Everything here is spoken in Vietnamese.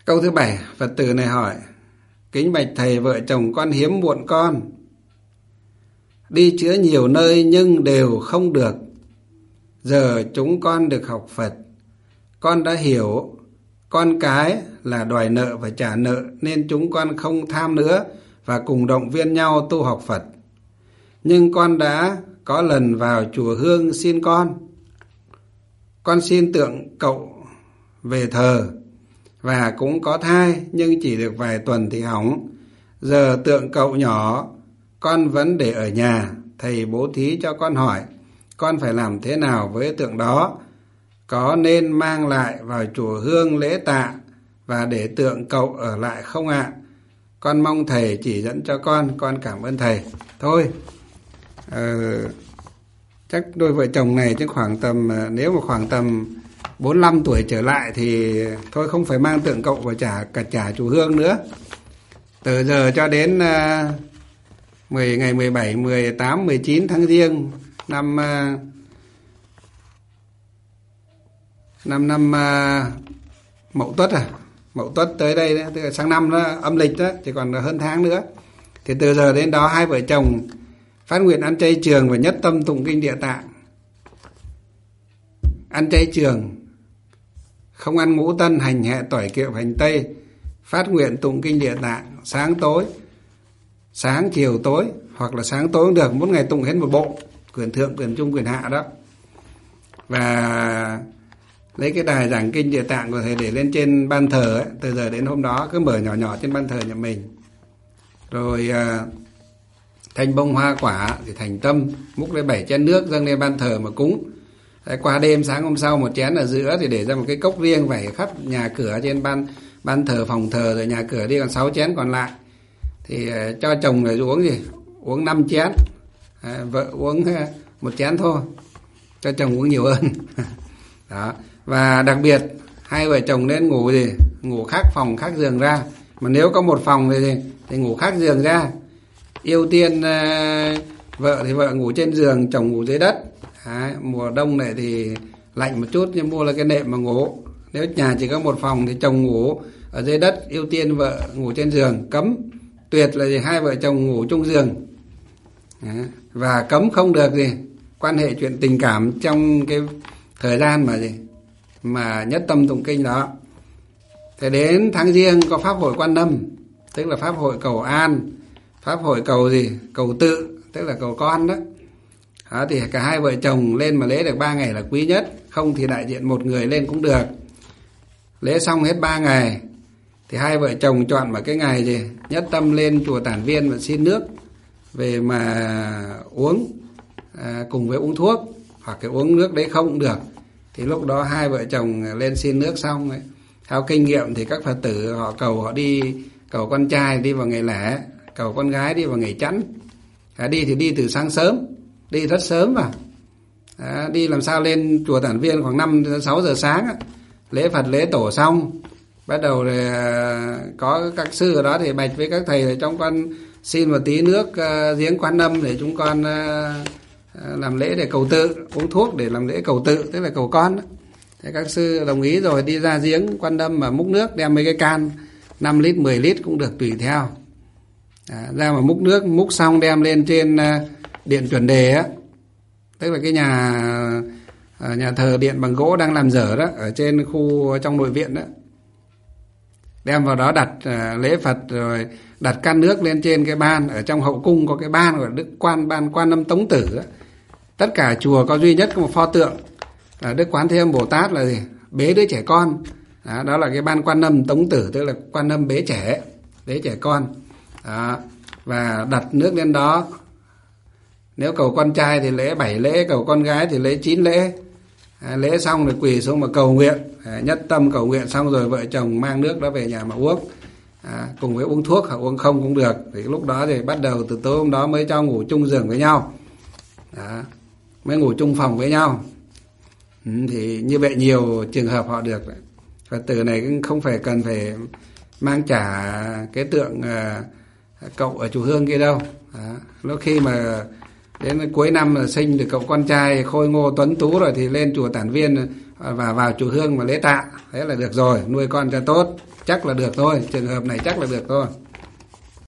Câu thứ 7, Phật tử này hỏi: kính bạch thầy, vợ chồng con hiếm muộn con, đi chữa nhiều nơi nhưng đều không được. Giờ chúng con được học Phật, con đã hiểu con cái là đòi nợ và trả nợ, nên chúng con không tham nữa và cùng động viên nhau tu học Phật. Nhưng con đã có lần vào chùa Hương xin con xin tượng cậu về thờ và cũng có thai, nhưng chỉ được vài tuần thì hỏng. Giờ tượng cậu nhỏ con vẫn để ở nhà. Thầy bố thí cho con hỏi con phải làm thế nào với tượng đó? Có nên mang lại vào chùa Hương lễ tạ và để tượng cậu ở lại không ạ? Con mong thầy chỉ dẫn cho con cảm ơn thầy. Thôi, chắc đôi vợ chồng này chứ khoảng tầm, nếu mà khoảng tầm 45 tuổi trở lại thì thôi không phải mang tượng cậu vào trả chùa Hương nữa. Từ giờ cho đến ngày 17, 18, 19 tháng Giêng năm Mậu Tuất Mậu Tuất tới đây đấy, tức là sang năm đó, âm lịch đó, chỉ còn hơn tháng nữa. Thì từ giờ đến đó hai vợ chồng phát nguyện ăn chay trường và nhất tâm tụng kinh Địa Tạng. Ăn chay trường, không ăn ngũ tân, hành hẹ, tỏi, kiệu, hành tây. Phát nguyện tụng kinh Địa Tạng sáng tối, sáng chiều tối, hoặc là sáng tối cũng được, mỗi ngày tụng hết một bộ, quyển thượng, quyển trung, quyển hạ đó. Và lấy cái đài giảng kinh Địa Tạng của thầy để lên trên ban thờ ấy, từ giờ đến hôm đó cứ mở nhỏ nhỏ trên ban thờ nhà mình. Rồi thanh bông hoa quả thì thành tâm, múc lấy 7 chén nước dâng lên ban thờ mà cúng. Qua đêm sáng hôm sau một chén ở giữa thì để ra một cái cốc riêng vẩy khắp nhà cửa trên ban thờ, phòng thờ, rồi nhà cửa đi còn 6 chén còn lại thì cho chồng là uống gì? Uống 5 chén, vợ uống 1 chén thôi, cho chồng uống nhiều hơn. Đó. Và đặc biệt hai vợ chồng nên ngủ gì? Ngủ khác phòng khác giường ra. Mà nếu có một phòng thì ngủ khác giường ra. Ưu tiên vợ thì vợ ngủ trên giường, chồng ngủ dưới đất. Mùa đông này thì lạnh một chút nhưng mua là cái nệm mà ngủ. Nếu nhà chỉ có một phòng thì chồng ngủ ở dưới đất, ưu tiên vợ ngủ trên giường. Cấm tuyệt là hai vợ chồng ngủ chung giường. Và cấm không được quan hệ chuyện tình cảm trong cái thời gian mà nhất tâm tụng kinh đó. Thế đến tháng Giêng có pháp hội Quan Âm, tức là pháp hội cầu an, pháp hội cầu cầu tự, tức là cầu con đó. Thì cả hai vợ chồng lên mà lễ được 3 ngày là quý nhất, không thì đại diện một người lên cũng được. Lễ xong hết 3 ngày thì hai vợ chồng chọn vào cái ngày nhất tâm lên chùa Tản Viên và xin nước về mà uống, cùng với uống thuốc, hoặc cái uống nước đấy không cũng được. Thì lúc đó hai vợ chồng lên xin nước xong ấy, theo kinh nghiệm thì các Phật tử họ đi cầu con trai đi vào ngày lẻ, cầu con gái đi vào ngày chẵn. Đi thì đi từ sáng sớm, đi rất sớm vào. Đi làm sao lên chùa Tản Viên khoảng 5-6 giờ sáng lễ Phật lễ tổ xong, bắt đầu thì có các sư ở đó thì bạch với các thầy là trong con xin một tí nước giếng Quan Âm để chúng con làm lễ để cầu tự, uống thuốc để làm lễ cầu tự, tức là cầu con đó. Thế các sư đồng ý rồi, đi ra giếng Quan Âm mà múc nước, đem mấy cái can 5 lít 10 lít cũng được tùy theo. Ra mà múc nước, múc xong đem lên trên điện chuẩn đề á, tức là cái nhà thờ điện bằng gỗ đang làm dở đó, ở trên khu trong nội viện đó. Đem vào đó đặt lễ Phật, rồi đặt can nước lên trên cái ban. Ở trong hậu cung có cái ban gọi là ban Quan Âm Tống Tử đó. Tất cả chùa có duy nhất có một pho tượng là Đức Quán Thế Âm Bồ Tát là bế đứa trẻ con. Đó là cái ban Quan Âm Tống Tử, tức là Quan Âm bế trẻ con. Và đặt nước lên đó. Nếu cầu con trai thì lễ 7 lễ, cầu con gái thì lễ 9 lễ. Lễ xong rồi quỳ xuống mà cầu nguyện, nhất tâm cầu nguyện xong rồi vợ chồng mang nước đó về nhà mà uống, cùng với uống thuốc hoặc uống không cũng được. Thì lúc đó thì bắt đầu từ tối hôm đó mới cho ngủ chung giường với nhau, mới ngủ chung phòng với nhau. Thì như vậy nhiều trường hợp họ được. Phật tử này cũng không phải cần phải mang trả cái tượng cậu ở chùa Hương kia đâu. Lúc khi mà Đến cuối năm là sinh được cậu con trai khôi ngô tuấn tú rồi thì lên chùa Tản Viên và vào chùa Hương mà lễ tạ, thế là được rồi, nuôi con cho tốt, chắc là được thôi, trường hợp này chắc là được thôi.